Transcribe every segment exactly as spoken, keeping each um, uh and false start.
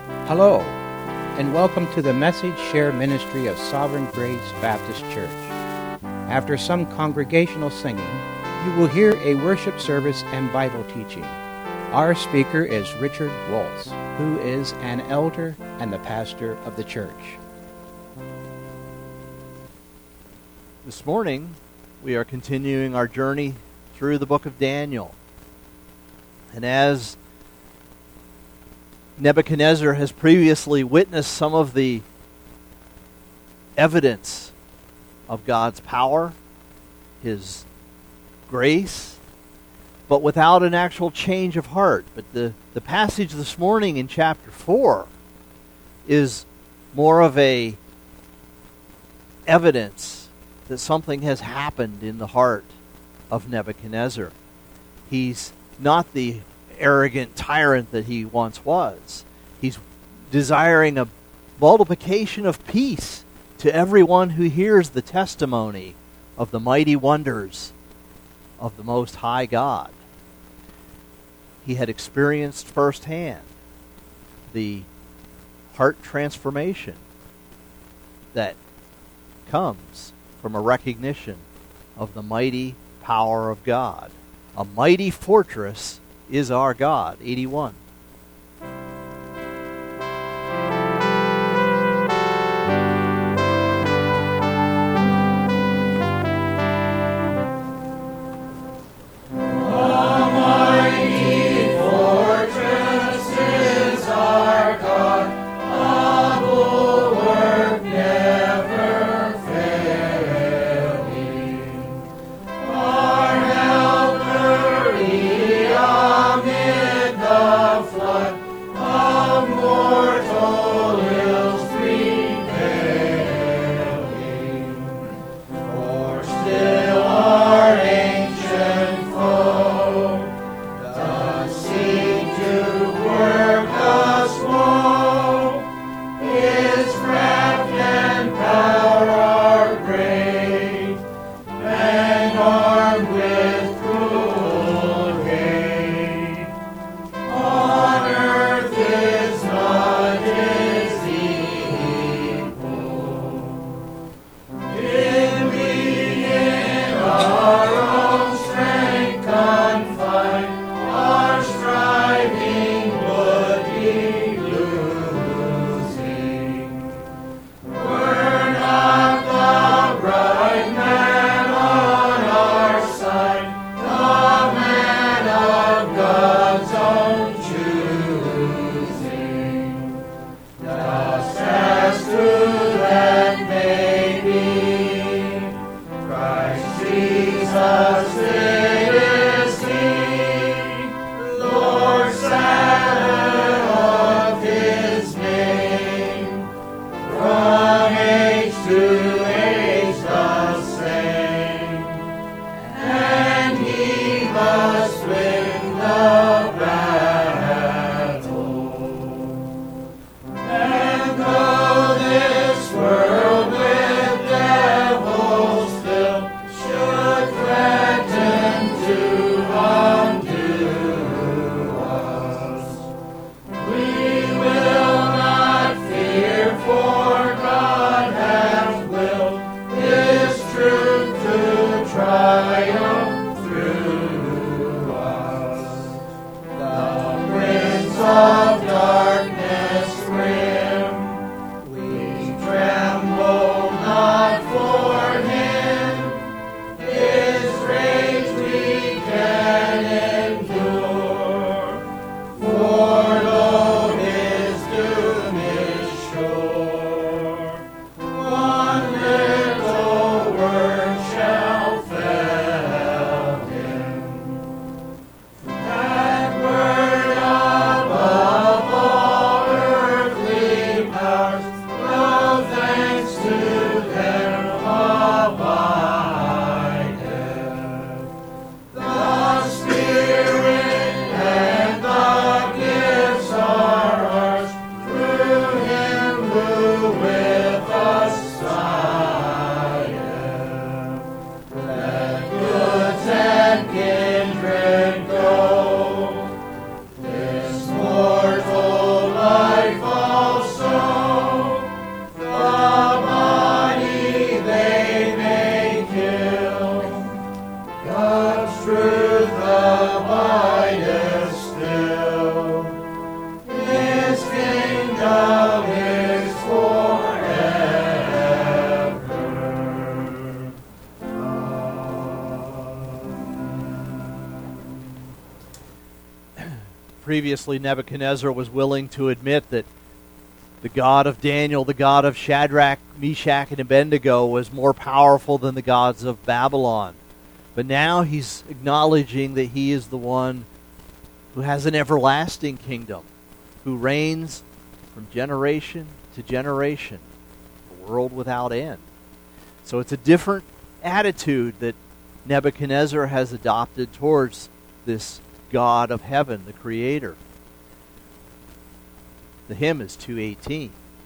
Hello, and welcome to the Message Share Ministry of Sovereign Grace Baptist Church. After some congregational singing, you will hear a worship service and Bible teaching. Our speaker is Richard Waltz, who is an elder and the pastor of the church. This morning, we are continuing our journey through the book of Daniel. And as Nebuchadnezzar has previously witnessed some of the evidence of God's power, His grace, but without an actual change of heart. But the, the passage this morning in chapter four is more of a evidence that something has happened in the heart of Nebuchadnezzar. He's not the arrogant tyrant that he once was. He's desiring a multiplication of peace to everyone who hears the testimony of the mighty wonders of the Most High God. He had experienced firsthand the heart transformation that comes from a recognition of the mighty power of God. A mighty fortress is our God. eighty-one. On earth is no kingdom is forever. Previously, Nebuchadnezzar was willing to admit that the God of Daniel, the God of Shadrach, Meshach, and Abednego was more powerful than the gods of Babylon. But now he's acknowledging that he is the one who has an everlasting kingdom, who reigns from generation to generation, a world without end. So it's a different attitude that Nebuchadnezzar has adopted towards this God of heaven, the Creator. The hymn is two eighteen.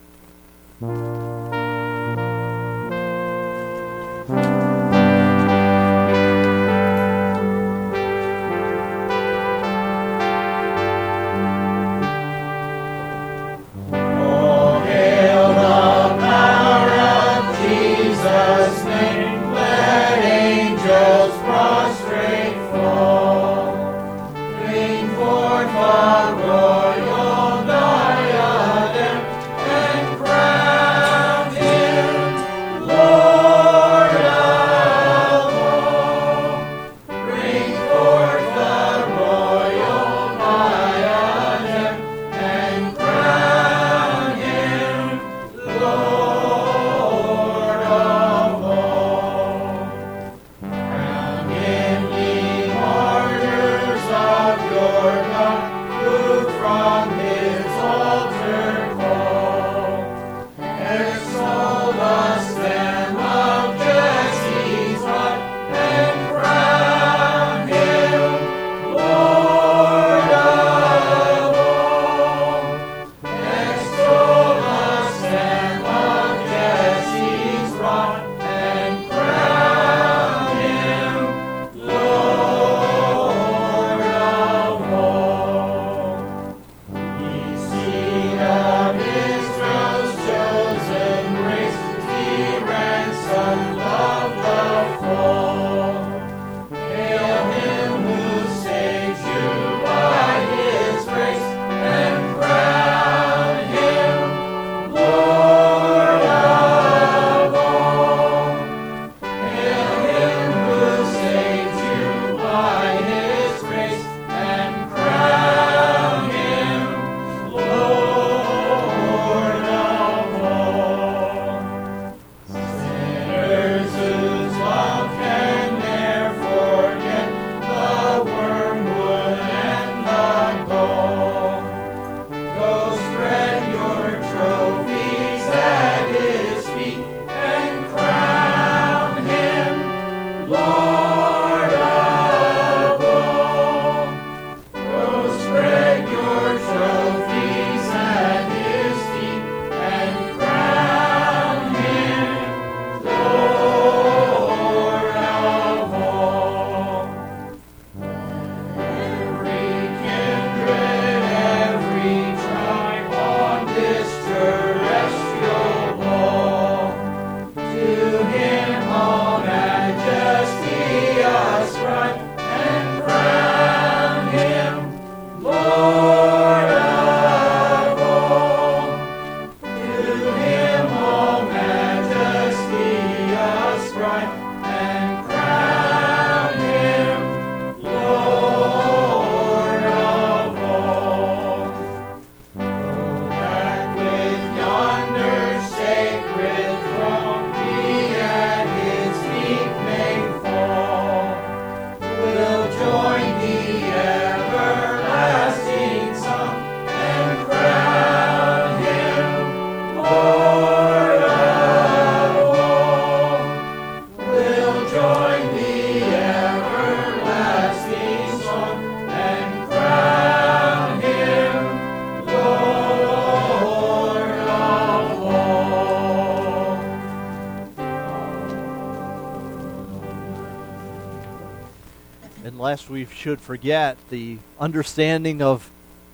lest we should forget the understanding of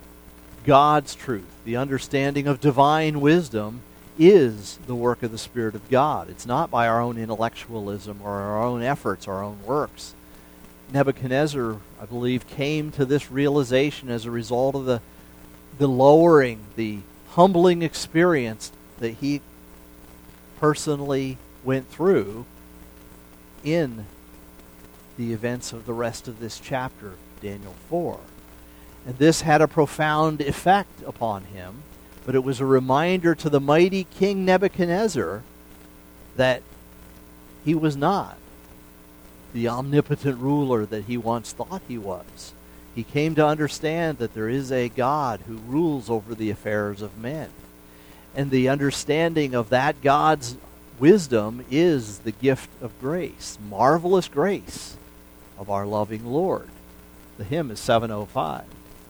God's truth, the understanding of divine wisdom is the work of the Spirit of God. It's not by our own intellectualism or our own efforts, our own works. Nebuchadnezzar, I believe, came to this realization as a result of the, the lowering, the humbling experience that he personally went through in the events of the rest of this chapter, Daniel four. And this had a profound effect upon him, but it was a reminder to the mighty King Nebuchadnezzar that he was not the omnipotent ruler that he once thought he was. He came to understand that there is a God who rules over the affairs of men. And the understanding of that God's wisdom is the gift of grace, marvelous grace of our loving Lord. The hymn is seven oh five.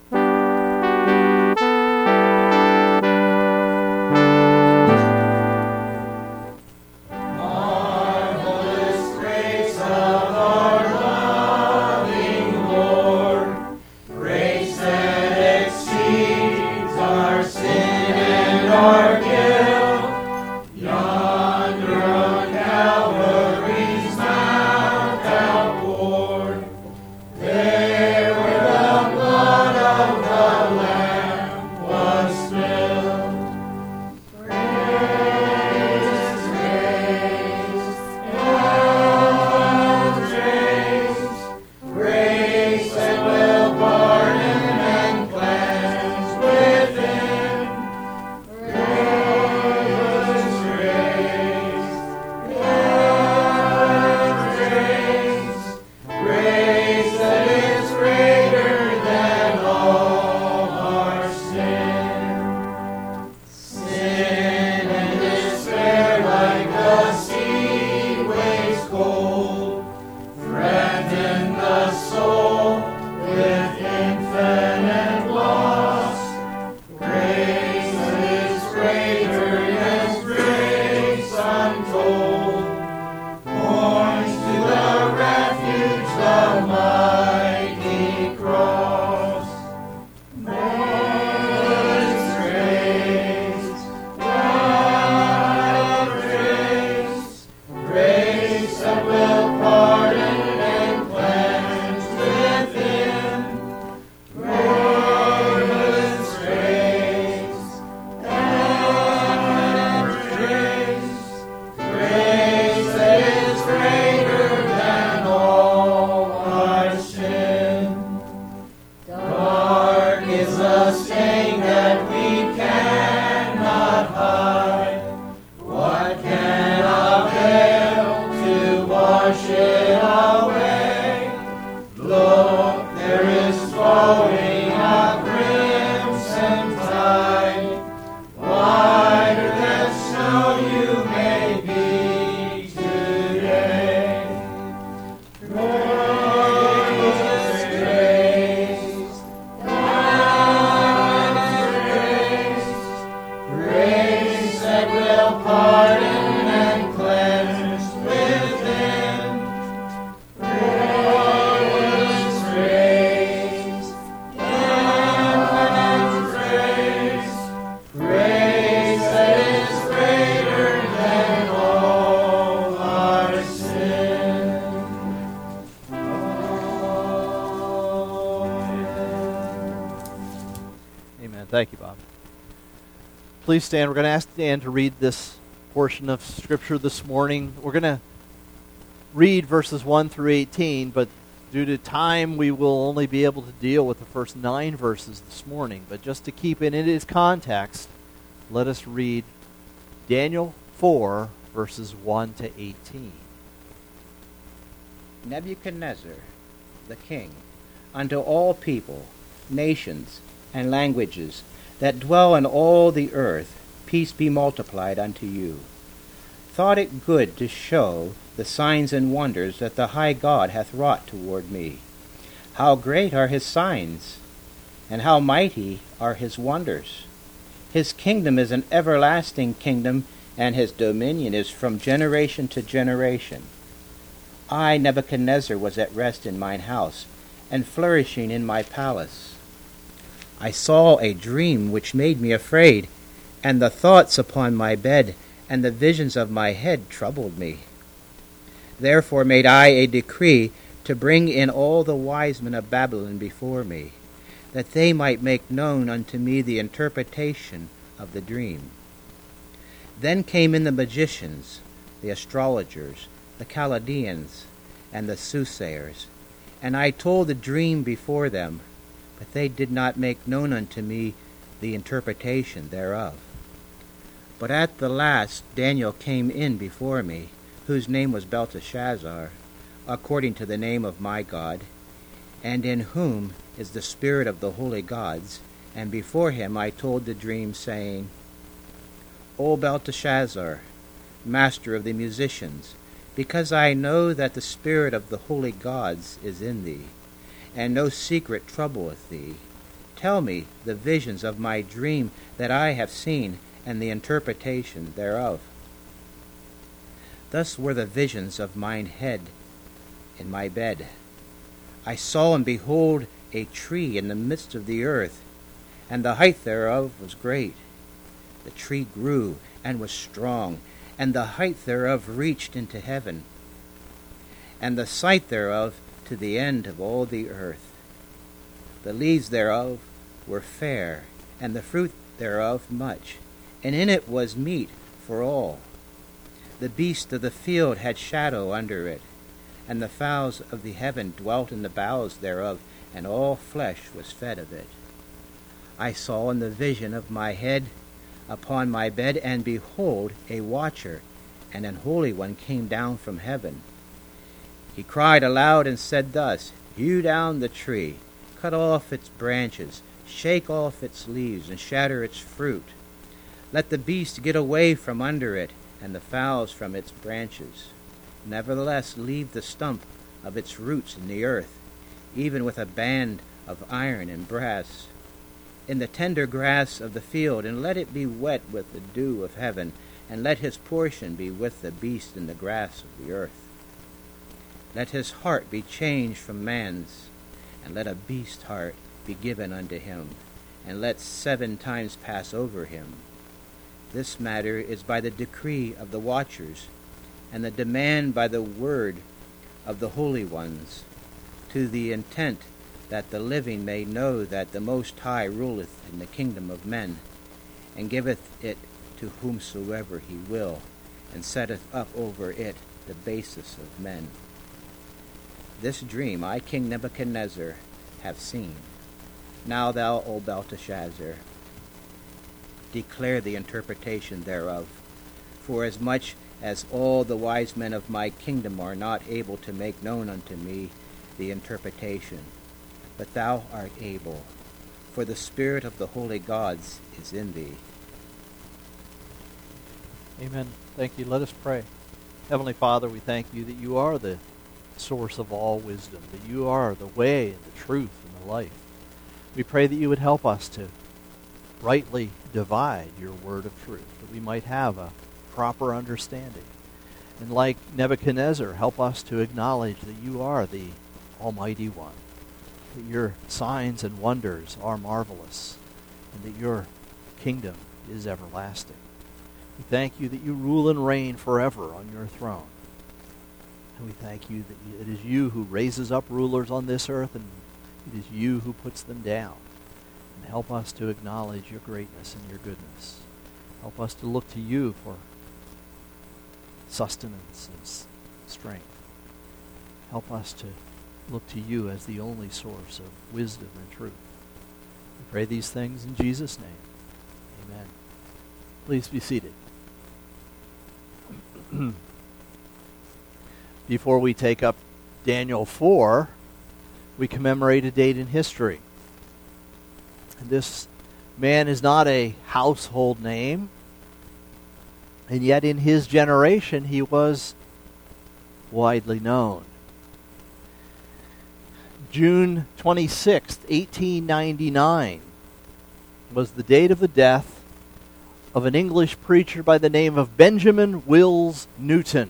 Thank you, Bob. Please stand. We're going to ask Dan to read this portion of Scripture this morning. We're going to read verses one through eighteen, but due to time, we will only be able to deal with the first nine verses this morning. But just to keep it in its context, let us read Daniel four, verses one to eighteen. Nebuchadnezzar, the king, unto all people, nations, and languages that dwell in all the earth, peace be multiplied unto you. Thought it good to show the signs and wonders that the high God hath wrought toward me. How great are his signs, and how mighty are his wonders. His kingdom is an everlasting kingdom, and his dominion is from generation to generation. I, Nebuchadnezzar, was at rest in mine house, and flourishing in my palace. I saw a dream which made me afraid, and the thoughts upon my bed and the visions of my head troubled me. Therefore made I a decree to bring in all the wise men of Babylon before me, that they might make known unto me the interpretation of the dream. Then came in the magicians, the astrologers, the Chaldeans, and the soothsayers, and I told the dream before them, but they did not make known unto me the interpretation thereof. But at the last Daniel came in before me, whose name was Belteshazzar, according to the name of my God, and in whom is the spirit of the holy gods, and before him I told the dream, saying, O Belteshazzar, master of the musicians, because I know that the spirit of the holy gods is in thee, and no secret troubleth thee, tell me the visions of my dream that I have seen, and the interpretation thereof. Thus were the visions of mine head in my bed. I saw and behold a tree in the midst of the earth, and the height thereof was great. The tree grew and was strong, and the height thereof reached into heaven, and the sight thereof to the end of all the earth. The leaves thereof were fair, and the fruit thereof much, and in it was meat for all. The beasts of the field had shadow under it, and the fowls of the heaven dwelt in the boughs thereof, and all flesh was fed of it. I saw in the vision of my head upon my bed, and behold, a watcher and an holy one came down from heaven. He cried aloud and said thus, Hew down the tree, cut off its branches, shake off its leaves, and shatter its fruit. Let the beast get away from under it, and the fowls from its branches. Nevertheless, leave the stump of its roots in the earth, even with a band of iron and brass, in the tender grass of the field, and let it be wet with the dew of heaven, and let his portion be with the beast in the grass of the earth. Let his heart be changed from man's, and let a beast's heart be given unto him, and let seven times pass over him. This matter is by the decree of the watchers, and the demand by the word of the holy ones, to the intent that the living may know that the Most High ruleth in the kingdom of men, and giveth it to whomsoever he will, and setteth up over it the basis of men. This dream I, King Nebuchadnezzar, have seen. Now thou, O Belteshazzar, declare the interpretation thereof, for as much as all the wise men of my kingdom are not able to make known unto me the interpretation, but thou art able, for the spirit of the holy gods is in thee. Amen. Thank you. Let us pray. Heavenly Father, we thank you that you are the source of all wisdom, that you are the way and the truth and the life. We pray that you would help us to rightly divide your word of truth, that we might have a proper understanding. And like Nebuchadnezzar, help us to acknowledge that you are the Almighty One, that your signs and wonders are marvelous, and that your kingdom is everlasting. We thank you that you rule and reign forever on your throne. And we thank you that it is you who raises up rulers on this earth, and it is you who puts them down. And help us to acknowledge your greatness and your goodness. Help us to look to you for sustenance and strength. Help us to look to you as the only source of wisdom and truth. We pray these things in Jesus' name. Amen. Please be seated. Before we take up Daniel four, we commemorate a date in history. And this man is not a household name, and yet in his generation he was widely known. June twenty-sixth, eighteen ninety-nine was the date of the death of an English preacher by the name of Benjamin Wills Newton.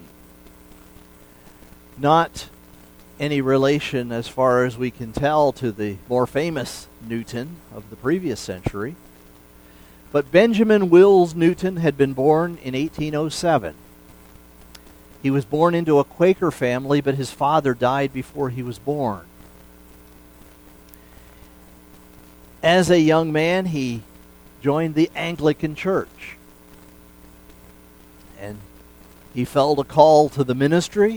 Not any relation, as far as we can tell, to the more famous Newton of the previous century. But Benjamin Wills Newton had been born in eighteen oh seven. He was born into a Quaker family, but his father died before he was born. As a young man, he joined the Anglican Church. And he felt a call to the ministry.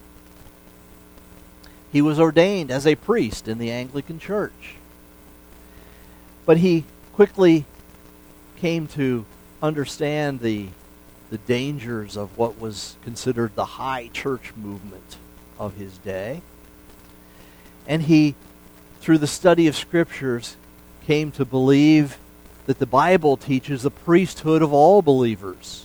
He was ordained as a priest in the Anglican Church. But he quickly came to understand the, the dangers of what was considered the high church movement of his day. And he, through the study of Scriptures, came to believe that the Bible teaches the priesthood of all believers.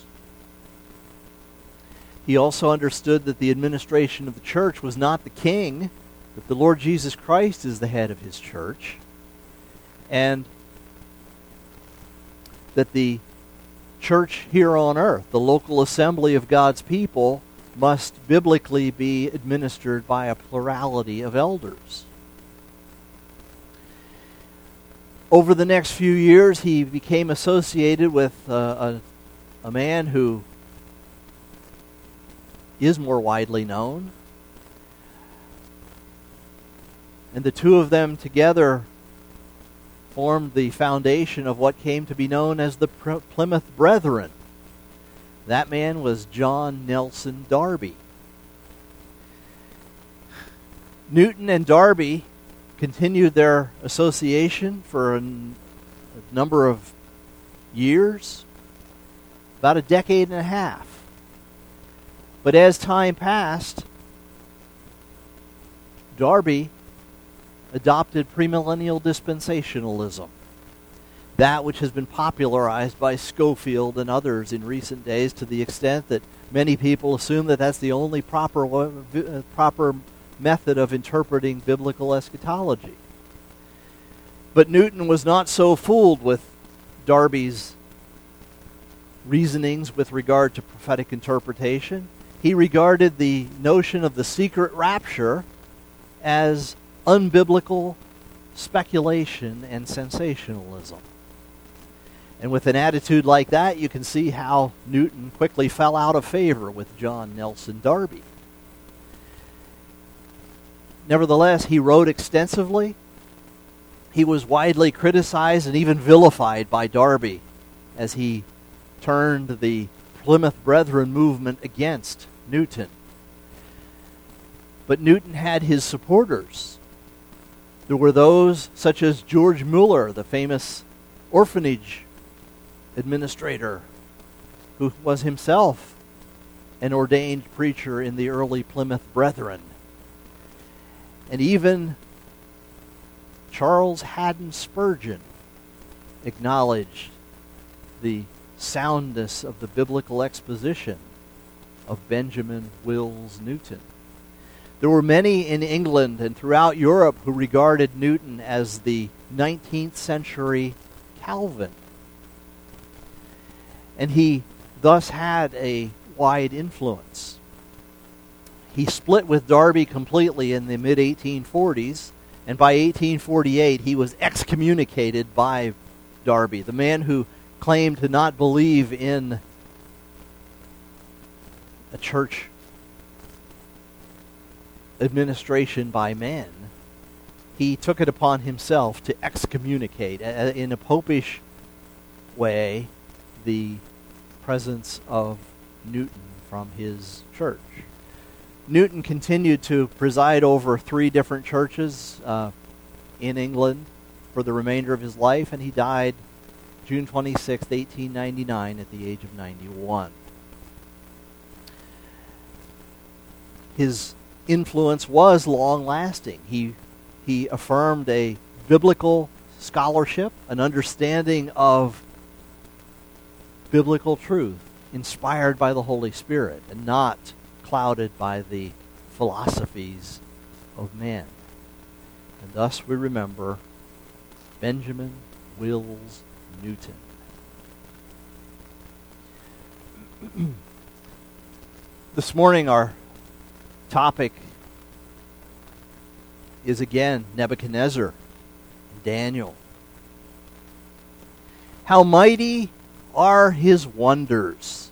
He also understood that the administration of the church was not the king, but the Lord Jesus Christ is the head of his church, and that the church here on earth, the local assembly of God's people, must biblically be administered by a plurality of elders. Over the next few years, he became associated with uh, a, a man who is more widely known. And the two of them together formed the foundation of what came to be known as the Plymouth Brethren. That man was John Nelson Darby. Newton and Darby continued their association for a, n- a number of years, about a decade and a half. But as time passed, Darby adopted premillennial dispensationalism, that which has been popularized by Scofield and others in recent days, to the extent that many people assume that that's the only proper uh, proper method of interpreting biblical eschatology. But Newton was not so fooled with Darby's reasonings with regard to prophetic interpretation. He regarded the notion of the secret rapture as unbiblical speculation and sensationalism. And with an attitude like that, you can see how Newton quickly fell out of favor with John Nelson Darby. Nevertheless, he wrote extensively. He was widely criticized and even vilified by Darby as he turned the Plymouth Brethren movement against Newton. But Newton had his supporters. There were those such as George Mueller, the famous orphanage administrator, who was himself an ordained preacher in the early Plymouth Brethren. And even Charles Haddon Spurgeon acknowledged the soundness of the biblical exposition of Benjamin Wills Newton. There were many in England and throughout Europe who regarded Newton as the nineteenth century Calvin. And he thus had a wide influence. He split with Darby completely in the mid eighteen forties, and by eighteen forty-eight he was excommunicated by Darby, the man who claimed to not believe in a church administration by men. He took it upon himself to excommunicate, in a popish way, the presence of Newton from his church. Newton continued to preside over three different churches uh, in England for the remainder of his life, and he died June twenty-sixth, eighteen ninety-nine, at the age of ninety-one. His influence was long-lasting. He, he affirmed a biblical scholarship, an understanding of biblical truth, inspired by the Holy Spirit, and not clouded by the philosophies of men. And thus we remember Benjamin Wills Newton. This morning our topic is again Nebuchadnezzar and Daniel. How mighty are his wonders.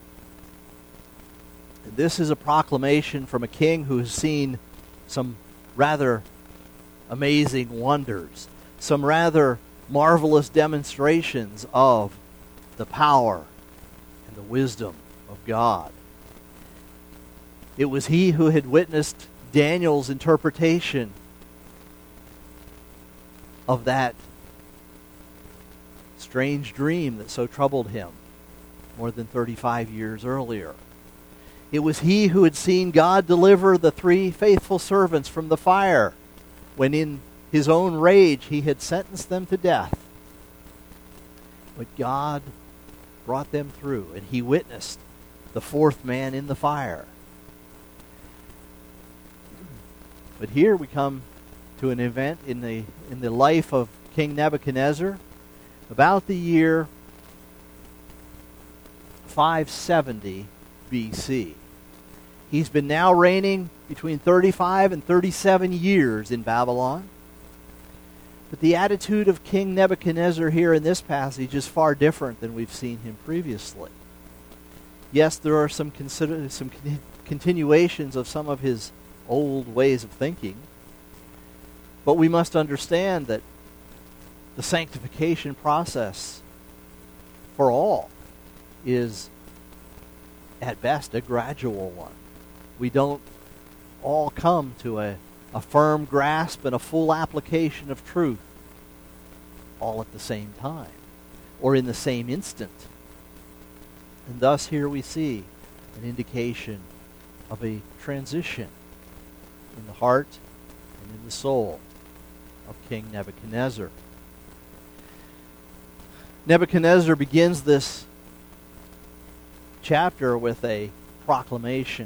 This is a proclamation from a king who has seen some rather amazing wonders, some rather marvelous demonstrations of the power and the wisdom of God. It was he who had witnessed Daniel's interpretation of that strange dream that so troubled him more than thirty-five years earlier. It was he who had seen God deliver the three faithful servants from the fire when in his own rage he had sentenced them to death. But God brought them through, and he witnessed the fourth man in the fire. But here we come to an event in the in the life of King Nebuchadnezzar about the year five seventy B C. He's been now reigning between thirty-five and thirty-seven years in Babylon. But the attitude of King Nebuchadnezzar here in this passage is far different than we've seen him previously. Yes, there are some consider some con- continuations of some of his old ways of thinking, but we must understand that the sanctification process for all is at best a gradual one. We don't all come to a, a firm grasp and a full application of truth all at the same time or in the same instant. And thus here we see an indication of a transition in the heart and in the soul of King Nebuchadnezzar. Nebuchadnezzar begins this chapter with a proclamation.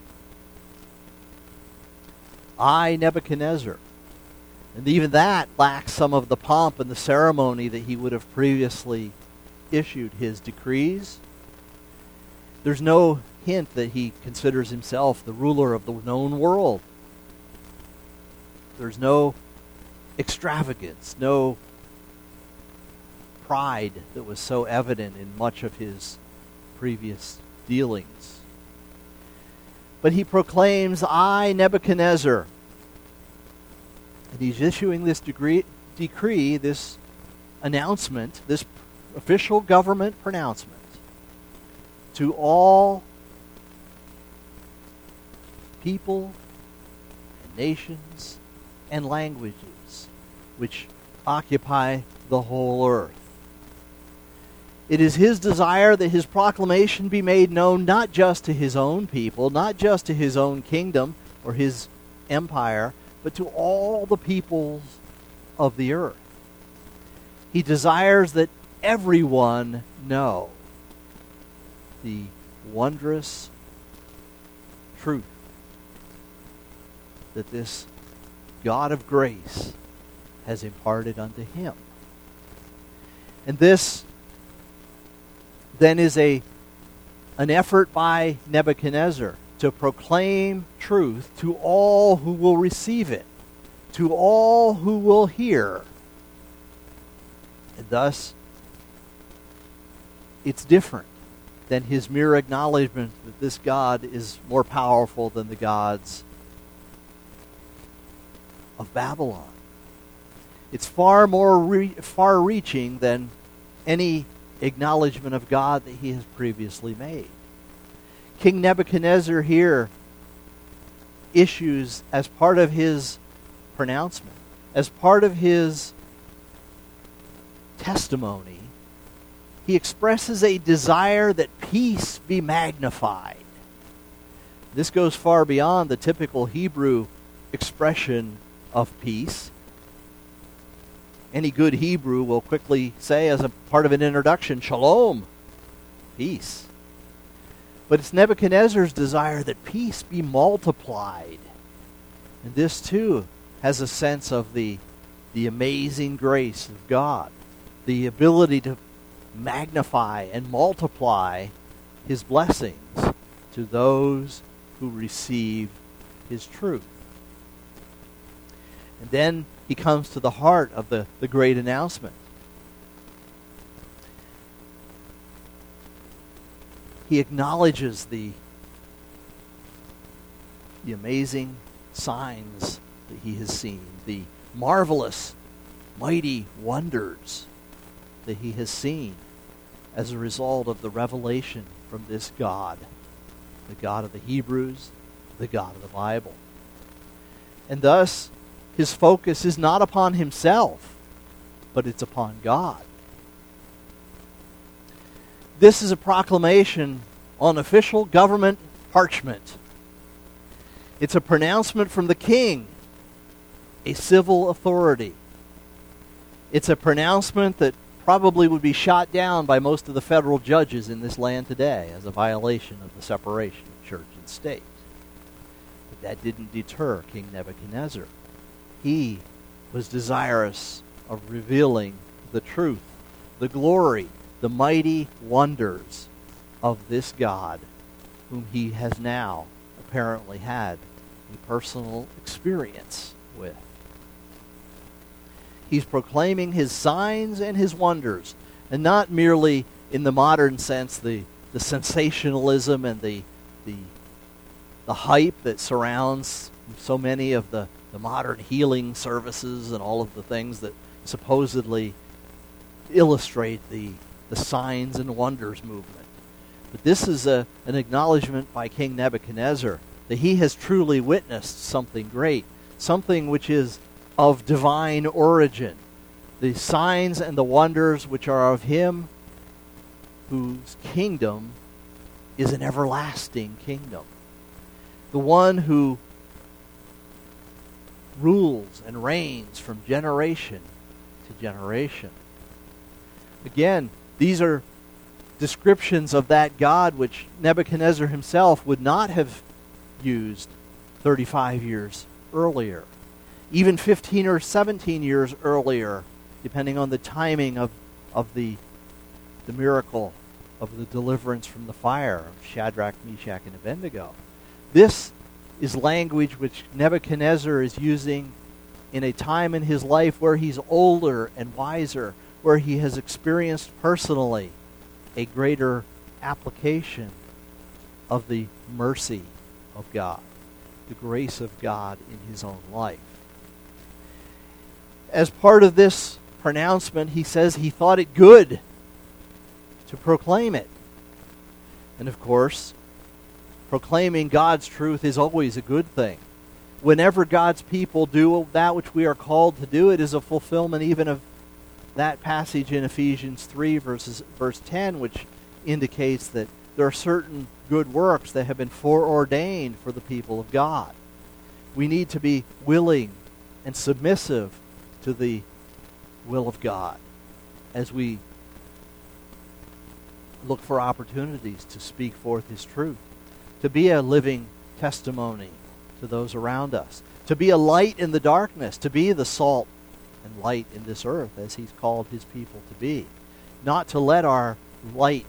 I, Nebuchadnezzar. And even that lacks some of the pomp and the ceremony that he would have previously issued his decrees. There's no hint that he considers himself the ruler of the known world. There's no extravagance, no pride that was so evident in much of his previous dealings. But he proclaims, I, Nebuchadnezzar. And he's issuing this degree, decree, this announcement, this official government pronouncement to all people and nations and languages which occupy the whole earth. It is his desire that his proclamation be made known not just to his own people, not just to his own kingdom or his empire, but to all the peoples of the earth. He desires that everyone know the wondrous truth that this God of grace has imparted unto him. And this then is a an effort by Nebuchadnezzar to proclaim truth to all who will receive it, to all who will hear. And thus, it's different than his mere acknowledgement that this God is more powerful than the gods of Babylon. It's far more re- far-reaching than any acknowledgement of God that he has previously made. King Nebuchadnezzar here issues, as part of his pronouncement, as part of his testimony, he expresses a desire that peace be magnified. This goes far beyond the typical Hebrew expression of peace. Any good Hebrew will quickly say, as a part of an introduction, shalom, peace. But it's Nebuchadnezzar's desire that peace be multiplied. And this, too, has a sense of the, the amazing grace of God, the ability to magnify and multiply his blessings to those who receive his truth. And then he comes to the heart of the, the great announcement. He acknowledges the, the amazing signs that he has seen, the marvelous mighty wonders that he has seen as a result of the revelation from this God, the God of the Hebrews, the God of the Bible. And thus, his focus is not upon himself, but it's upon God. This is a proclamation on official government parchment. It's a pronouncement from the king, a civil authority. It's a pronouncement that probably would be shot down by most of the federal judges in this land today as a violation of the separation of church and state. But that didn't deter King Nebuchadnezzar. He was desirous of revealing the truth, the glory, the mighty wonders of this God whom he has now apparently had a personal experience with. He's proclaiming his signs and his wonders, and not merely in the modern sense the, the sensationalism and the, the, the hype that surrounds so many of the, the modern healing services and all of the things that supposedly illustrate the, the signs and wonders movement. But this is a, an acknowledgement by King Nebuchadnezzar that he has truly witnessed something great, something which is of divine origin, the signs and the wonders which are of him whose kingdom is an everlasting kingdom, the one who rules and reigns from generation to generation. Again, these are descriptions of that God which Nebuchadnezzar himself would not have used thirty-five years earlier. Even fifteen or seventeen years earlier, depending on the timing of, of the, the miracle of the deliverance from the fire of Shadrach, Meshach, and Abednego. This is language which Nebuchadnezzar is using in a time in his life where he's older and wiser, where he has experienced personally a greater application of the mercy of God, the grace of God in his own life. As part of this pronouncement, he says he thought it good to proclaim it. And of course, proclaiming God's truth is always a good thing. Whenever God's people do that which we are called to do, it is a fulfillment even of that passage in Ephesians three, verses, verse ten, which indicates that there are certain good works that have been foreordained for the people of God. We need to be willing and submissive to the will of God as we look for opportunities to speak forth his truth, to be a living testimony to those around us, to be a light in the darkness, to be the salt and light in this earth as he's called his people to be. Not to let our light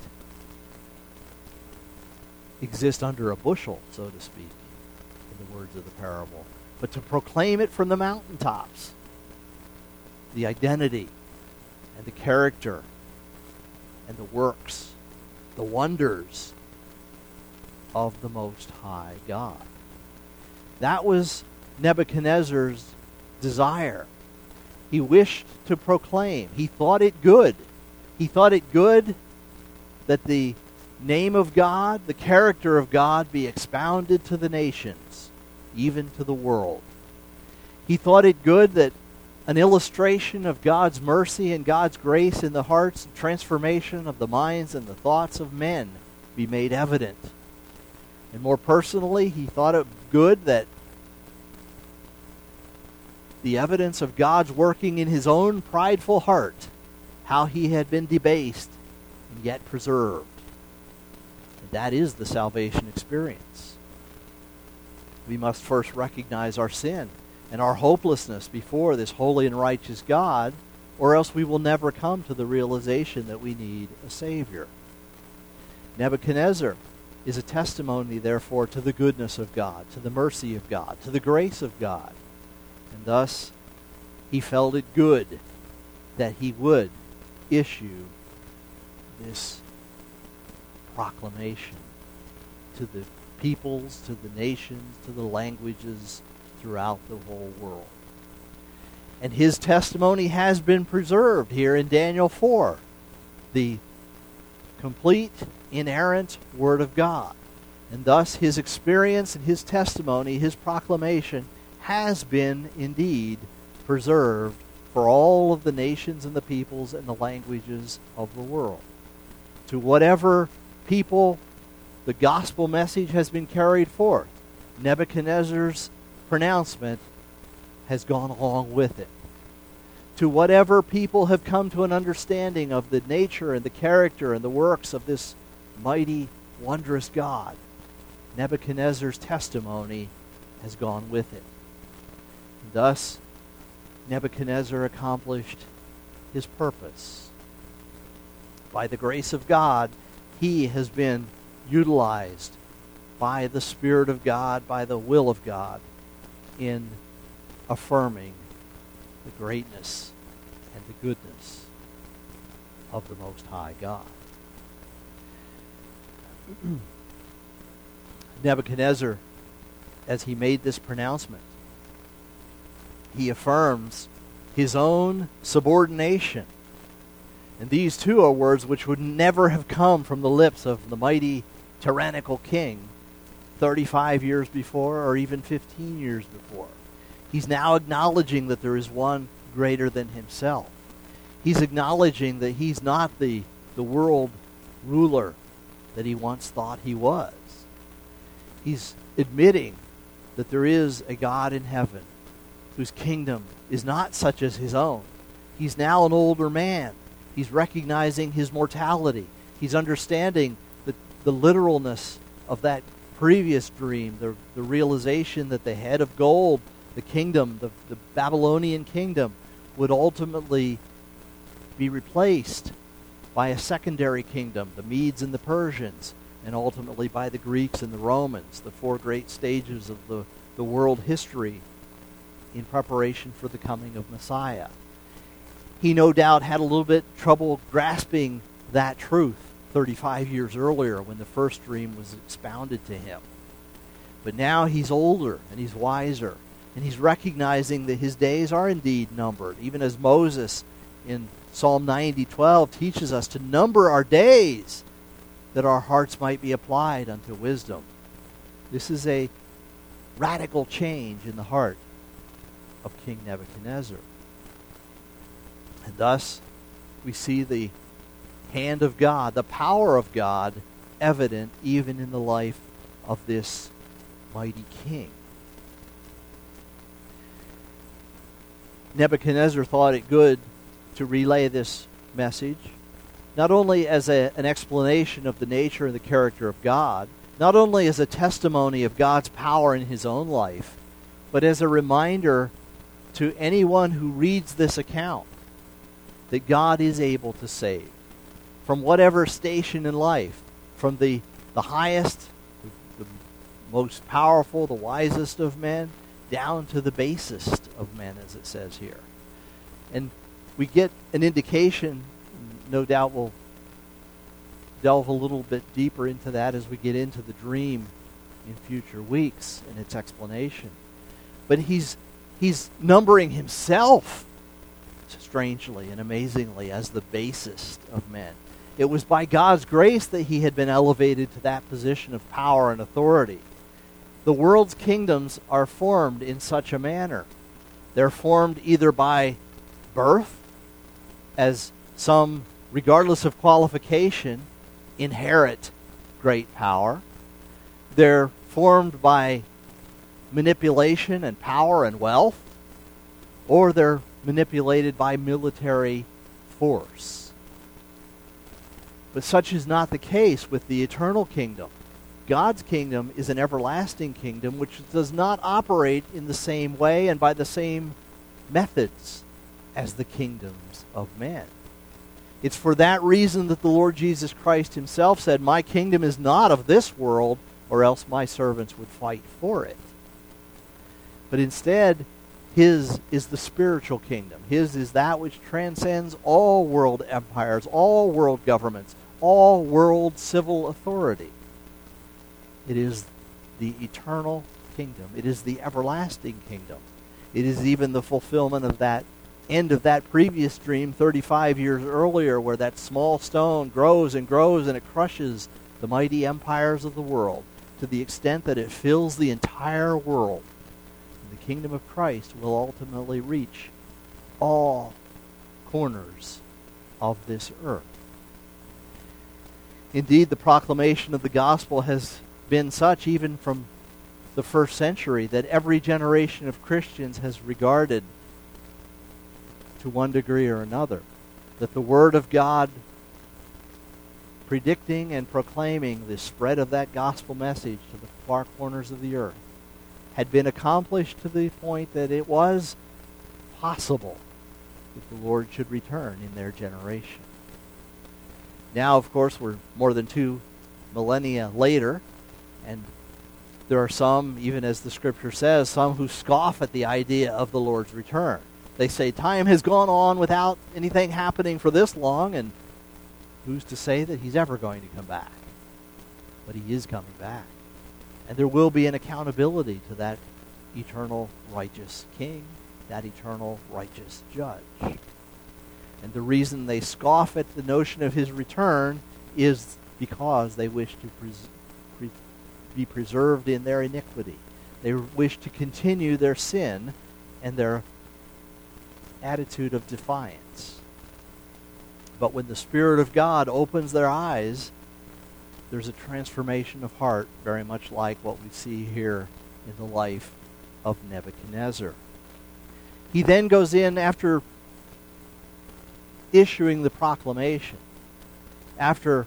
exist under a bushel, so to speak, in the words of the parable, but to proclaim it from the mountaintops. The identity and the character and the works, the wonders of the Most High God. That was Nebuchadnezzar's desire. He wished to proclaim. He thought it good. He thought it good that the name of God, the character of God, be expounded to the nations, even to the world. He thought it good that an illustration of God's mercy and God's grace in the hearts and transformation of the minds and the thoughts of men be made evident. And more personally, he thought it good that the evidence of God's working in his own prideful heart, how he had been debased and yet preserved. And that is the salvation experience. We must first recognize our sin and our hopelessness before this holy and righteous God, or else we will never come to the realization that we need a Savior. Nebuchadnezzar is a testimony, therefore, to the goodness of God, to the mercy of God, to the grace of God. And thus, he felt it good that he would issue this proclamation to the peoples, to the nations, to the languages throughout the whole world. And his testimony has been preserved here in Daniel four, the complete, inerrant Word of God. And thus his experience and his testimony, his proclamation, has been indeed preserved for all of the nations and the peoples and the languages of the world. To whatever people the gospel message has been carried forth, Nebuchadnezzar's pronouncement has gone along with it. To whatever people have come to an understanding of the nature and the character and the works of this mighty, wondrous God, Nebuchadnezzar's testimony has gone with it. And thus, Nebuchadnezzar accomplished his purpose. By the grace of God, he has been utilized by the Spirit of God, by the will of God, in affirming the greatness and the goodness of the Most High God. Nebuchadnezzar, as he made this pronouncement, he affirms his own subordination. And these two are words which would never have come from the lips of the mighty tyrannical king thirty-five years before or even fifteen years before. He's now acknowledging that there is one greater than himself. He's acknowledging that he's not the, the world ruler that he once thought he was. He's admitting that there is a God in heaven whose kingdom is not such as his own. He's now an older man. He's recognizing his mortality. He's understanding the, the literalness of that previous dream, the, the realization that the head of gold, the kingdom, the, the Babylonian kingdom, would ultimately be replaced by a secondary kingdom, the Medes and the Persians, and ultimately by the Greeks and the Romans, the four great stages of the, the world history in preparation for the coming of Messiah. He no doubt had a little bit trouble grasping that truth thirty-five years earlier when the first dream was expounded to him. But now he's older and he's wiser, and he's recognizing that his days are indeed numbered, even as Moses in Psalm ninety twelve teaches us to number our days that our hearts might be applied unto wisdom. This is a radical change in the heart of King Nebuchadnezzar. And thus, we see the hand of God, the power of God, evident even in the life of this mighty king. Nebuchadnezzar thought it good to relay this message, not only as a, an explanation of the nature and the character of God, not only as a testimony of God's power in his own life, but as a reminder to anyone who reads this account that God is able to save from whatever station in life, from the, the highest, the, the most powerful, the wisest of men, down to the basest of men, as it says here. And we get an indication, no doubt we'll delve a little bit deeper into that as we get into the dream in future weeks and its explanation. But he's he's numbering himself, strangely and amazingly, as the basest of men. It was by God's grace that he had been elevated to that position of power and authority. The world's kingdoms are formed in such a manner. They're formed either by birth, as some, regardless of qualification, inherit great power. They're formed by manipulation and power and wealth, or they're manipulated by military force. But such is not the case with the eternal kingdom. God's kingdom is an everlasting kingdom which does not operate in the same way and by the same methods as the kingdoms of men. It's for that reason that the Lord Jesus Christ himself said, "My kingdom is not of this world, or else my servants would fight for it." But instead, his is the spiritual kingdom. His is that which transcends all world empires, all world governments, all world civil authority. It is the eternal kingdom. It is the everlasting kingdom. It is even the fulfillment of that end of that previous dream thirty-five years earlier, where that small stone grows and grows and it crushes the mighty empires of the world to the extent that it fills the entire world. And the kingdom of Christ will ultimately reach all corners of this earth. Indeed, the proclamation of the gospel has been such, even from the first century, that every generation of Christians has regarded, to one degree or another, that the Word of God predicting and proclaiming the spread of that gospel message to the far corners of the earth had been accomplished to the point that it was possible that the Lord should return in their generation. Now, of course, we're more than two millennia later, and there are some, even as the Scripture says, some who scoff at the idea of the Lord's return. They say time has gone on without anything happening for this long, and who's to say that he's ever going to come back? But he is coming back. And there will be an accountability to that eternal righteous king, that eternal righteous judge. And the reason they scoff at the notion of his return is because they wish to pres- pre- be preserved in their iniquity. They wish to continue their sin and their attitude of defiance. But when the Spirit of God opens their eyes, there's a transformation of heart, very much like what we see here in the life of Nebuchadnezzar. He then goes in, after issuing the proclamation, after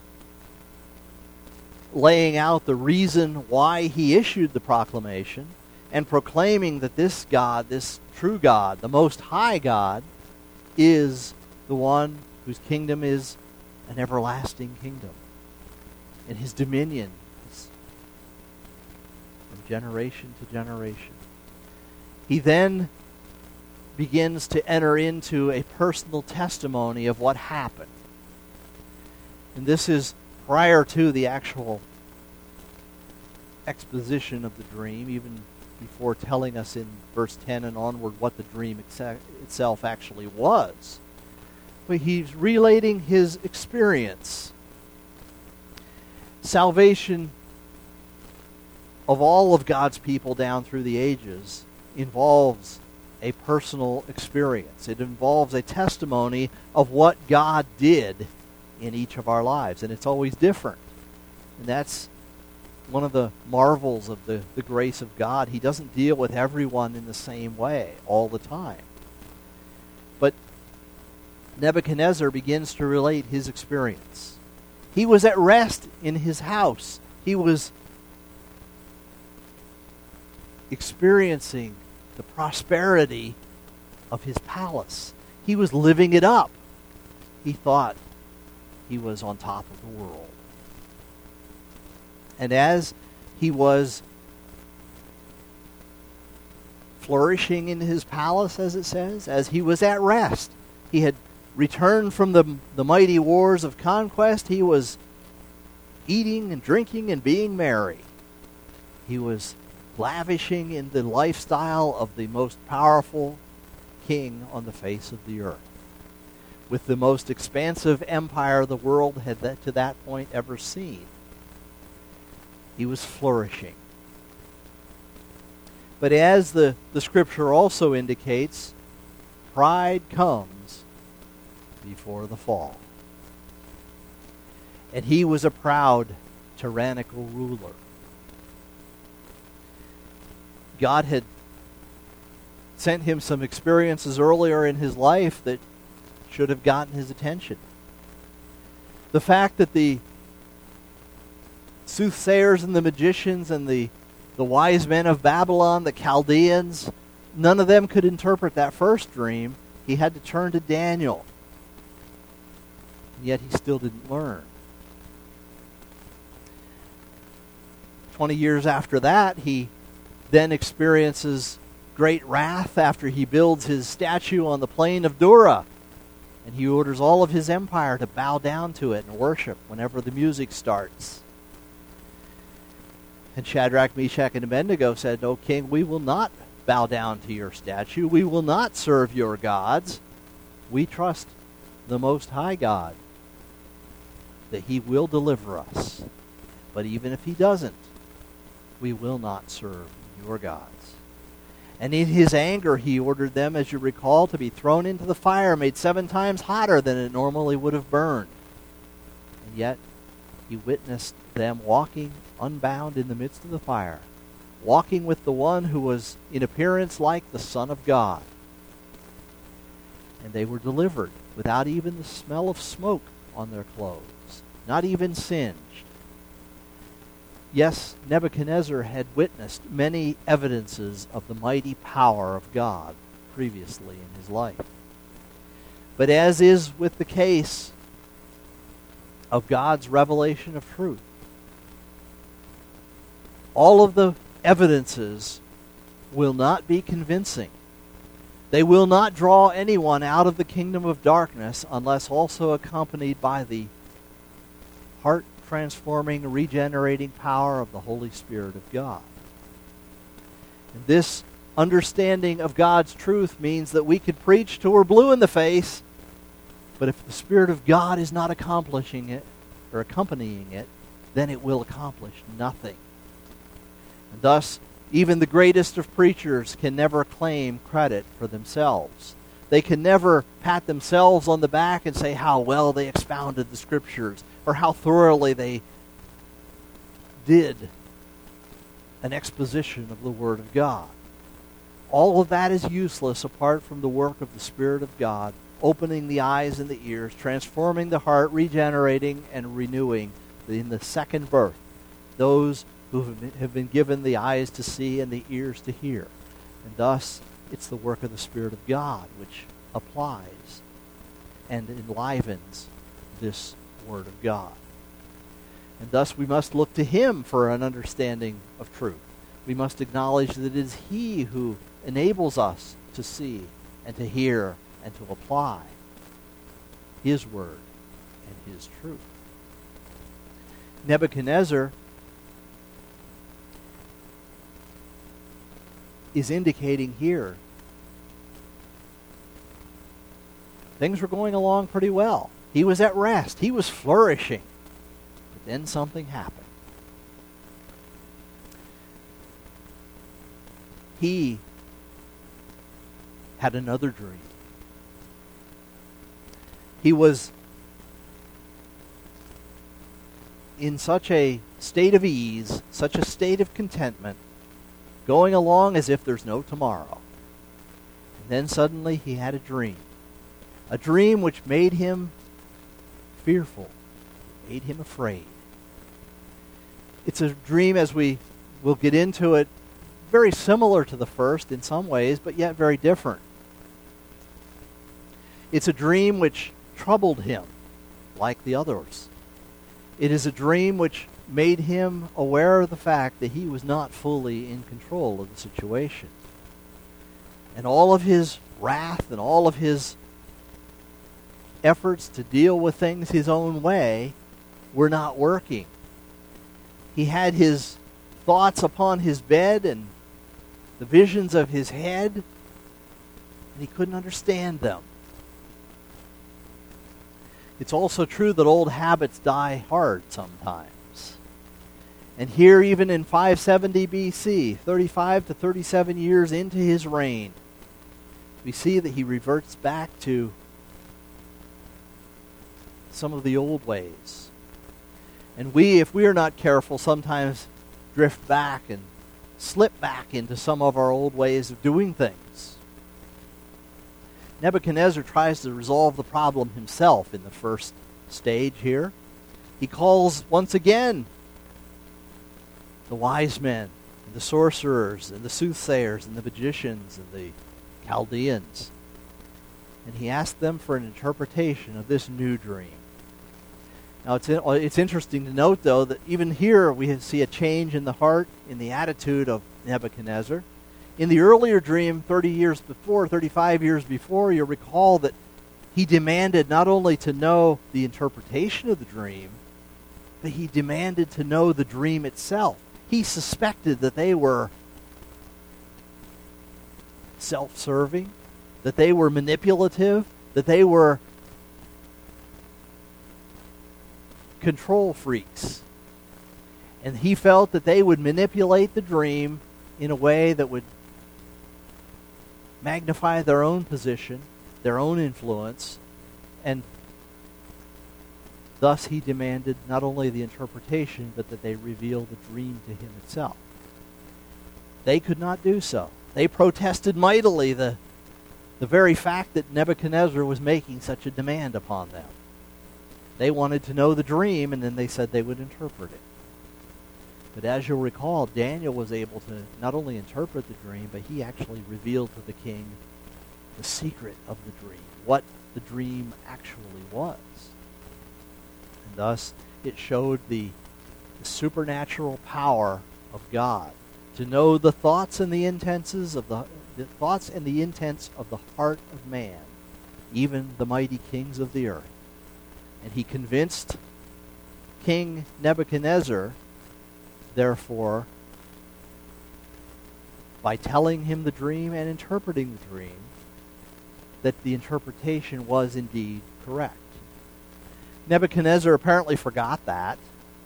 laying out the reason why he issued the proclamation, and proclaiming that this God, this true God, the Most High God, is the one whose kingdom is an everlasting kingdom, and his dominion is from generation to generation. He then begins to enter into a personal testimony of what happened. And this is prior to the actual exposition of the dream, even before telling us in verse ten and onward what the dream exa- itself actually was. But he's relating his experience. Salvation of all of God's people down through the ages involves a personal experience. It involves a testimony of what God did in each of our lives. And it's always different. And that's one of the marvels of the, the grace of God. He doesn't deal with everyone in the same way all the time. But Nebuchadnezzar begins to relate his experience. He was at rest in his house. He was experiencing the prosperity of his palace. He was living it up. He thought he was on top of the world. And as he was flourishing in his palace, as it says, as he was at rest, he had returned from the, the mighty wars of conquest. He was eating and drinking and being merry. He was lavishing in the lifestyle of the most powerful king on the face of the earth, with the most expansive empire the world had that, to that point ever seen. He was flourishing. But as the, the scripture also indicates, pride comes before the fall. And he was a proud, tyrannical ruler. God had sent him some experiences earlier in his life that should have gotten his attention. The fact that the soothsayers and the magicians and the, the wise men of Babylon, the Chaldeans, none of them could interpret that first dream. He had to turn to Daniel. And yet he still didn't learn. Twenty years after that, he then experiences great wrath after he builds his statue on the plain of Dura. And he orders all of his empire to bow down to it and worship whenever the music starts. And Shadrach, Meshach, and Abednego said, "O king, we will not bow down to your statue. We will not serve your gods. We trust the Most High God, that he will deliver us. But even if he doesn't, we will not serve your gods. And in his anger, he ordered them, as you recall, to be thrown into the fire, made seven times hotter than it normally would have burned. And yet, he witnessed them walking unbound in the midst of the fire, walking with the one who was in appearance like the Son of God. And they were delivered without even the smell of smoke on their clothes, not even singed. Yes, Nebuchadnezzar had witnessed many evidences of the mighty power of God previously in his life. But as is with the case of God's revelation of truth, all of the evidences will not be convincing. They will not draw anyone out of the kingdom of darkness unless also accompanied by the heart-transforming, regenerating power of the Holy Spirit of God. And this understanding of God's truth means that we could preach till we're blue in the face, but if the Spirit of God is not accomplishing it or accompanying it, then it will accomplish nothing. And thus, even the greatest of preachers can never claim credit for themselves. They can never pat themselves on the back and say how well they expounded the Scriptures or how thoroughly they did an exposition of the Word of God. All of that is useless apart from the work of the Spirit of God, opening the eyes and the ears, transforming the heart, regenerating and renewing in the second birth those who have been given the eyes to see and the ears to hear. And thus, it's the work of the Spirit of God which applies and enlivens this Word of God. And thus we must look to him for an understanding of truth. We must acknowledge that it is he who enables us to see and to hear and to apply his Word and his truth. Nebuchadnezzar is indicating here things were going along pretty well. He was at rest. He was flourishing. But then something happened. He had another dream. He was in such a state of ease, such a state of contentment, going along as if there's no tomorrow. And then suddenly he had a dream. A dream which made him fearful, made him afraid. It's a dream, as we will get into it, very similar to the first in some ways, but yet very different. It's a dream which troubled him, like the others. It is a dream which made him aware of the fact that he was not fully in control of the situation. And all of his wrath and all of his efforts to deal with things his own way were not working. He had his thoughts upon his bed and the visions of his head, and he couldn't understand them. It's also true that old habits die hard sometimes. And here, even in five seventy B C, thirty-five to thirty-seven years into his reign, we see that he reverts back to some of the old ways. And we, if we are not careful, sometimes drift back and slip back into some of our old ways of doing things. Nebuchadnezzar tries to resolve the problem himself in the first stage here. He calls once again the wise men, and the sorcerers, and the soothsayers, and the magicians, and the Chaldeans. And he asked them for an interpretation of this new dream. Now, it's in, it's interesting to note, though, that even here we see a change in the heart, in the attitude of Nebuchadnezzar. In the earlier dream, thirty years before, thirty-five years before, you'll recall that he demanded not only to know the interpretation of the dream, but he demanded to know the dream itself. He suspected that they were self-serving, that they were manipulative, that they were control freaks. And he felt that they would manipulate the dream in a way that would magnify their own position, their own influence, and thus he demanded not only the interpretation, but that they reveal the dream to him itself. They could not do so. They protested mightily the, the very fact that Nebuchadnezzar was making such a demand upon them. They wanted to know the dream, and then they said they would interpret it. But as you'll recall, Daniel was able to not only interpret the dream, but he actually revealed to the king the secret of the dream, what the dream actually was. And thus, it showed the, the supernatural power of God to know the thoughts and the intents of the, the thoughts and the intents of the heart of man, even the mighty kings of the earth. And he convinced King Nebuchadnezzar, therefore, by telling him the dream and interpreting the dream, that the interpretation was indeed correct. Nebuchadnezzar apparently forgot that.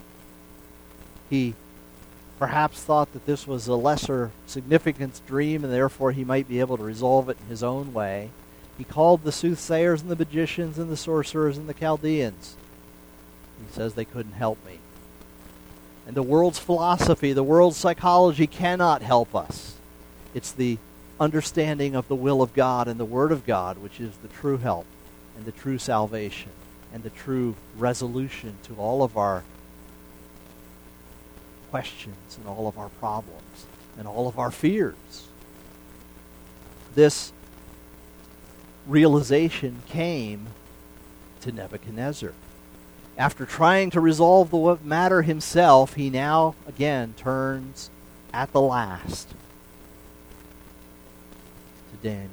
He perhaps thought that this was a lesser significance dream, and therefore he might be able to resolve it in his own way. He called the soothsayers and the magicians and the sorcerers and the Chaldeans. He says they couldn't help me. And the world's philosophy, the world's psychology cannot help us. It's the understanding of the will of God and the Word of God which is the true help and the true salvation and the true resolution to all of our questions and all of our problems and all of our fears. This realization came to Nebuchadnezzar. After trying to resolve the matter himself, he now again turns at the last to Daniel.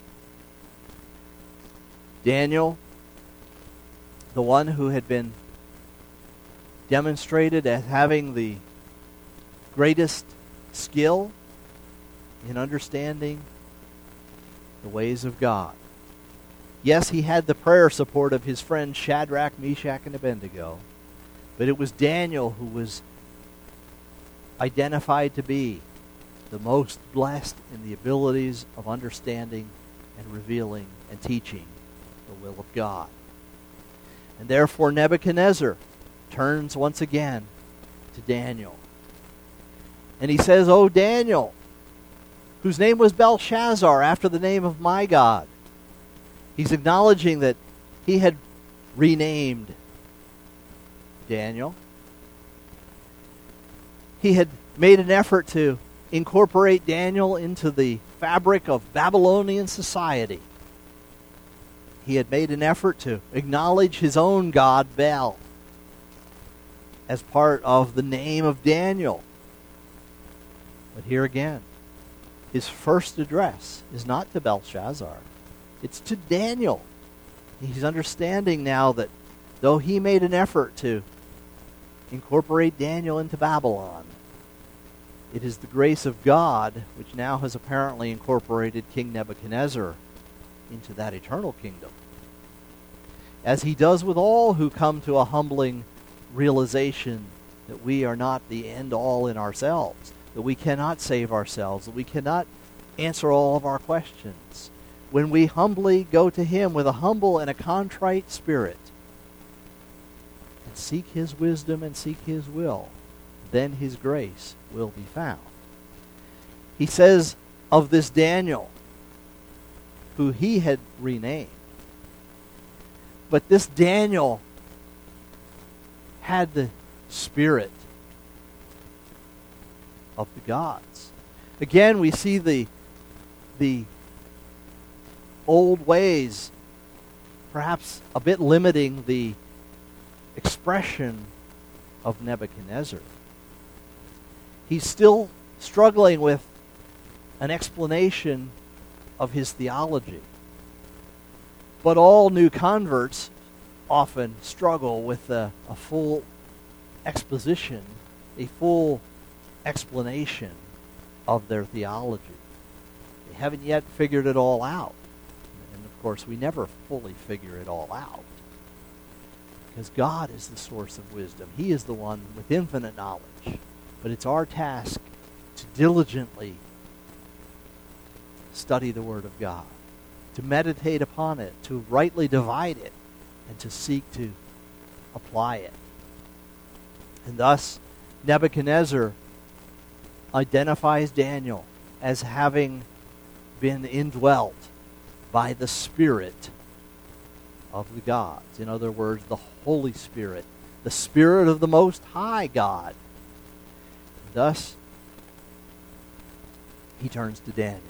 Daniel, the one who had been demonstrated as having the greatest skill in understanding the ways of God. Yes, he had the prayer support of his friends Shadrach, Meshach, and Abednego, but it was Daniel who was identified to be the most blessed in the abilities of understanding and revealing and teaching the will of God. And therefore Nebuchadnezzar turns once again to Daniel. And he says, "O Daniel, whose name was Belshazzar, after the name of my God." He's acknowledging that he had renamed Daniel. He had made an effort to incorporate Daniel into the fabric of Babylonian society. He had made an effort to acknowledge his own god, Bel, as part of the name of Daniel. But here again, his first address is not to Belshazzar. It's to Daniel. He's understanding now that though he made an effort to incorporate Daniel into Babylon, it is the grace of God which now has apparently incorporated King Nebuchadnezzar into that eternal kingdom. As he does with all who come to a humbling realization that we are not the end all in ourselves, that we cannot save ourselves, that we cannot answer all of our questions. When we humbly go to him with a humble and a contrite spirit and seek his wisdom and seek his will, then his grace will be found. He says of this Daniel, who he had renamed, but this Daniel had the spirit of the gods. Again, we see the the old ways perhaps a bit limiting the expression of Nebuchadnezzar. He's still struggling with an explanation of his theology. But all new converts often struggle with a, a full exposition, a full explanation of their theology. They haven't yet figured it all out. And of course, we never fully figure it all out. Because God is the source of wisdom. He is the one with infinite knowledge. But it's our task to diligently study the Word of God, to meditate upon it, to rightly divide it, and to seek to apply it. And thus, Nebuchadnezzar identifies Daniel as having been indwelt by the Spirit of the gods. In other words, the Holy Spirit, the Spirit of the Most High God. Thus, he turns to Daniel.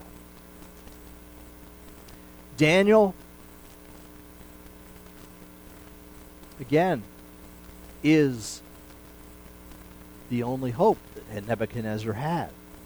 Daniel, again, is the only hope that Nebuchadnezzar had.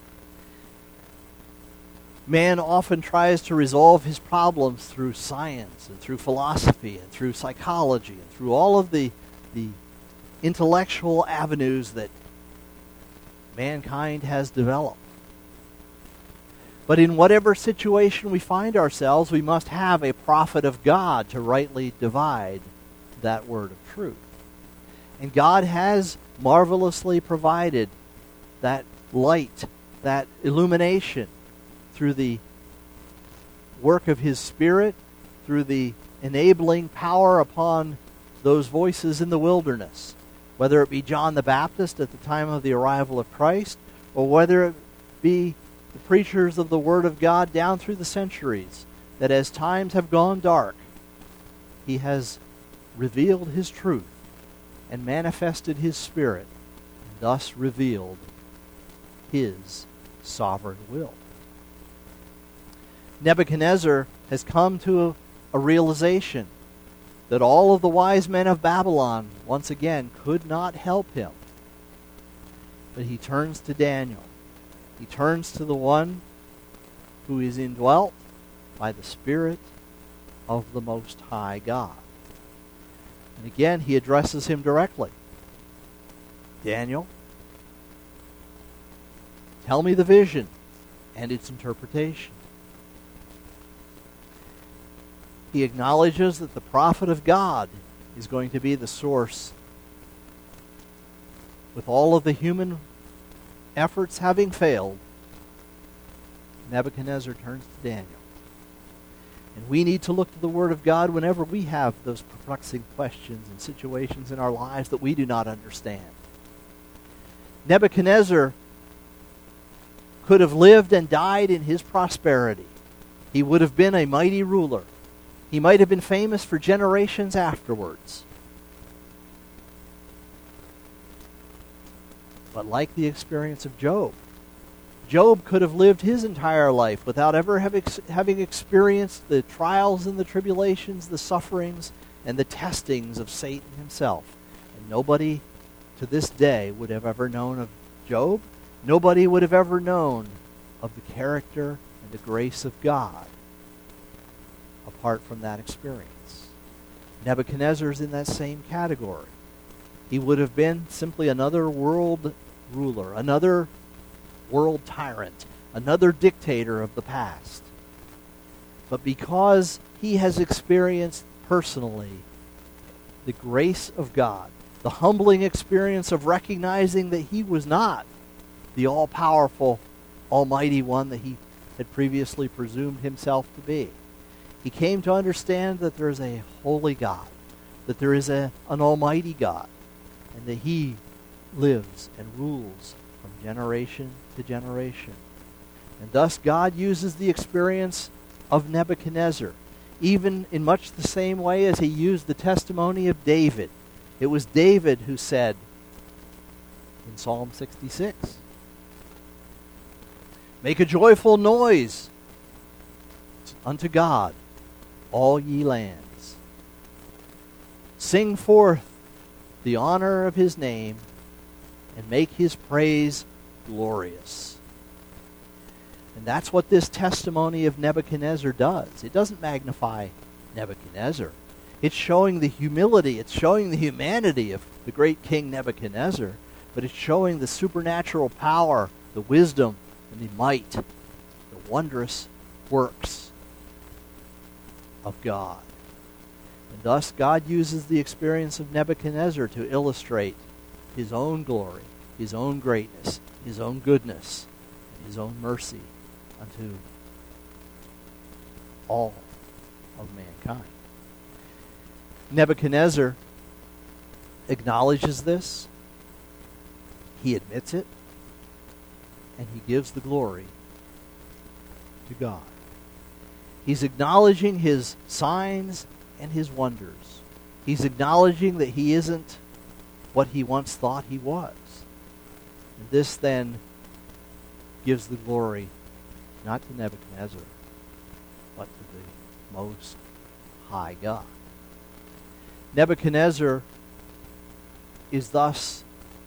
Man often tries to resolve his problems through science and through philosophy and through psychology and through all of the, the intellectual avenues that mankind has developed. But in whatever situation we find ourselves, we must have a prophet of God to rightly divide that word of truth. And God has marvelously provided that light, that illumination, through the work of His Spirit, through the enabling power upon those voices in the wilderness, whether it be John the Baptist at the time of the arrival of Christ, or whether it be the preachers of the Word of God down through the centuries, that as times have gone dark, He has revealed His truth and manifested His Spirit, and thus revealed His sovereign will. Nebuchadnezzar has come to a, a realization that all of the wise men of Babylon, once again, could not help him. But he turns to Daniel. He turns to the one who is indwelt by the Spirit of the Most High God. And again, he addresses him directly. Daniel, tell me the vision and its interpretation. He acknowledges that the prophet of God is going to be the source. With all of the human efforts having failed, Nebuchadnezzar turns to Daniel. And we need to look to the Word of God whenever we have those perplexing questions and situations in our lives that we do not understand. Nebuchadnezzar could have lived and died in his prosperity. He would have been a mighty ruler. He might have been famous for generations afterwards. But like the experience of Job, Job could have lived his entire life without ever have ex- having experienced the trials and the tribulations, the sufferings, and the testings of Satan himself. And nobody to this day would have ever known of Job. Nobody would have ever known of the character and the grace of God apart from that experience. Nebuchadnezzar is in that same category. He would have been simply another world ruler, another world tyrant, another dictator of the past. But because he has experienced personally the grace of God, the humbling experience of recognizing that he was not the all-powerful, almighty one that he had previously presumed himself to be, he came to understand that there is a holy God, that there is a, an almighty God, and that he lives and rules from generation to generation. And thus God uses the experience of Nebuchadnezzar, even in much the same way as he used the testimony of David. It was David who said in Psalm sixty-six, "Make a joyful noise unto God, all ye lands. Sing forth the honor of his name, and make his praise glorious." And that's what this testimony of Nebuchadnezzar does. It doesn't magnify Nebuchadnezzar. It's showing the humility, it's showing the humanity of the great King Nebuchadnezzar, but it's showing the supernatural power, the wisdom, and the might, the wondrous works of God. And thus God uses the experience of Nebuchadnezzar to illustrate his own glory, his own greatness, his own goodness, and his own mercy unto all of mankind. Nebuchadnezzar acknowledges this, he admits it, and he gives the glory to God. He's acknowledging his signs and his wonders. He's acknowledging that he isn't what he once thought he was. And this then gives the glory not to Nebuchadnezzar, but to the Most High God. Nebuchadnezzar is thus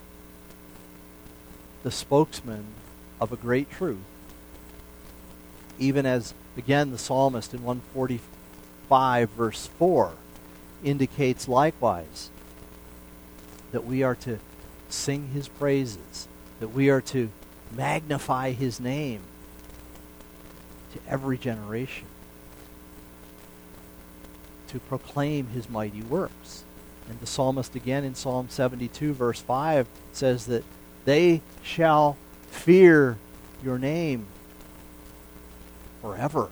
the spokesman of a great truth, even as, again, the psalmist in one forty-five verse four indicates likewise that we are to sing his praises, that we are to magnify his name to every generation, to proclaim his mighty works. And the psalmist again in Psalm seventy-two verse five says that they shall fear your name forever.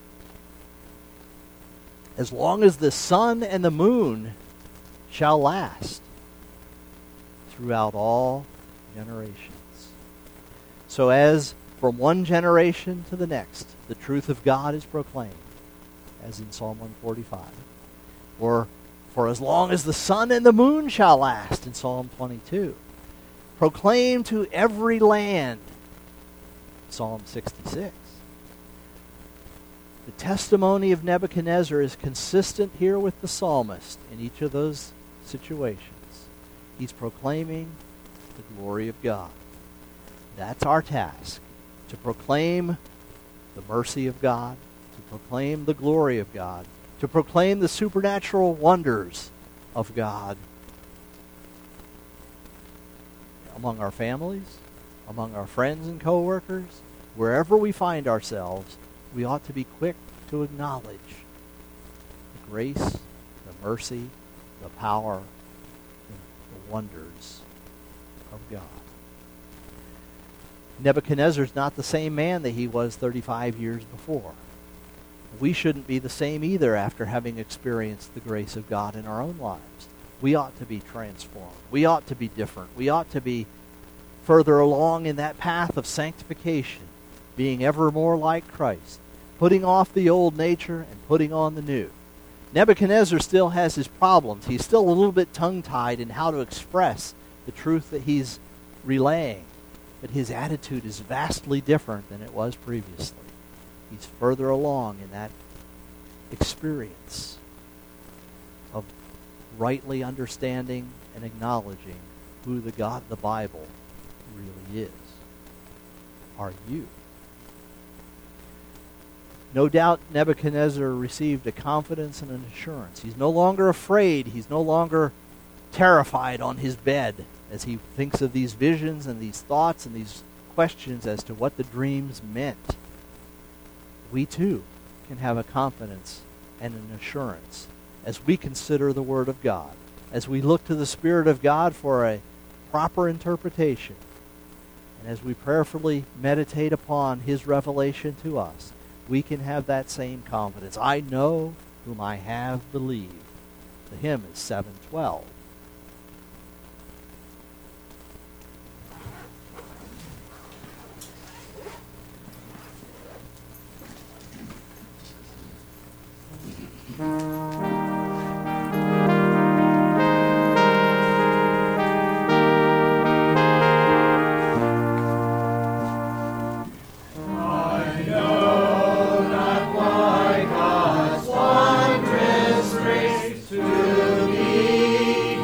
As long as the sun and the moon shall last throughout all generations. So as from one generation to the next, the truth of God is proclaimed, as in Psalm one forty-five. Or for as long as the sun and the moon shall last, in Psalm twenty-two. Proclaim to every land, Psalm sixty-six. The testimony of Nebuchadnezzar is consistent here with the psalmist in each of those situations. He's proclaiming the glory of God. That's our task, to proclaim the mercy of God, to proclaim the glory of God, to proclaim the supernatural wonders of God among our families, among our friends and co-workers, wherever we find ourselves. We ought to be quick to acknowledge the grace, the mercy, the power, and the wonders of God. Nebuchadnezzar's not the same man that he was thirty-five years before. We shouldn't be the same either after having experienced the grace of God in our own lives. We ought to be transformed. We ought to be different. We ought to be further along in that path of sanctification, being ever more like Christ, putting off the old nature and putting on the new. Nebuchadnezzar still has his problems. He's still a little bit tongue-tied in how to express the truth that he's relaying. But his attitude is vastly different than it was previously. He's further along in that experience of rightly understanding and acknowledging who the God of the Bible really is. Are you? No doubt Nebuchadnezzar received a confidence and an assurance. He's no longer afraid. He's no longer terrified on his bed as he thinks of these visions and these thoughts and these questions as to what the dreams meant. We too can have a confidence and an assurance as we consider the Word of God, as we look to the Spirit of God for a proper interpretation, and as we prayerfully meditate upon His revelation to us. We can have that same confidence. I know whom I have believed. The hymn is seven twelve. To me.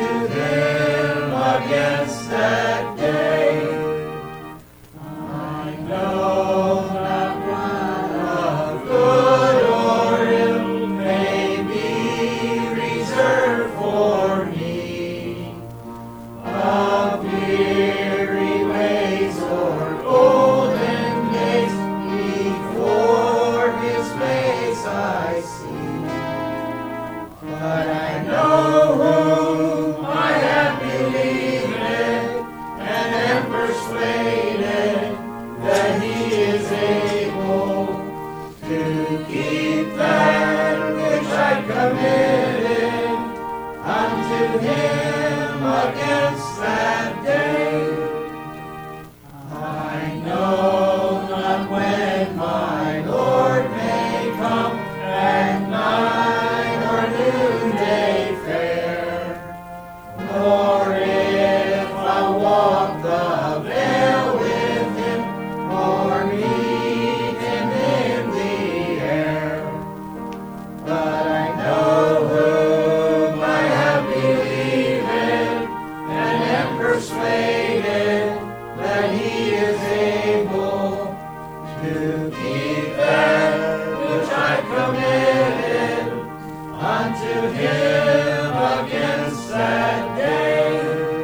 unto him against that day. I know not what of good or ill may be reserved for me, of weary ways or golden days before his face I see. But I know whom I have believed and am persuaded that he is able to keep that which I committed unto him against that day. I know not when my Lord may come at night or noonday fair, nor if I'll walk the vale with him or meet him in the air. But I know whom I have believed and am persuaded that he is able to keep that which I committed unto him against that day.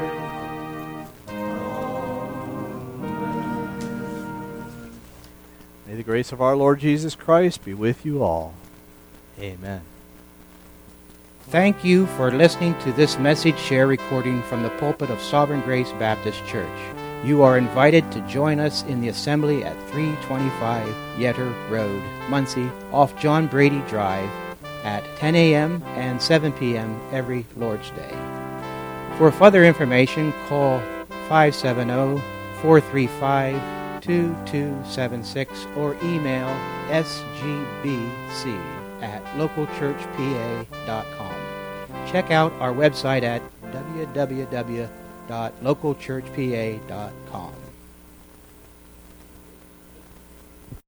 May the grace of our Lord Jesus Christ be with you all. Amen. Thank you for listening to this message share recording from the pulpit of Sovereign Grace Baptist Church. You are invited to join us in the assembly at three twenty-five Yetter Road, Muncie, off John Brady Drive, at ten a.m. and seven p.m. every Lord's Day. For further information, call five seven zero, four three five, two two seven six or email s g b c at local church p a dot com. Check out our website at w w w dot local church p a dot com.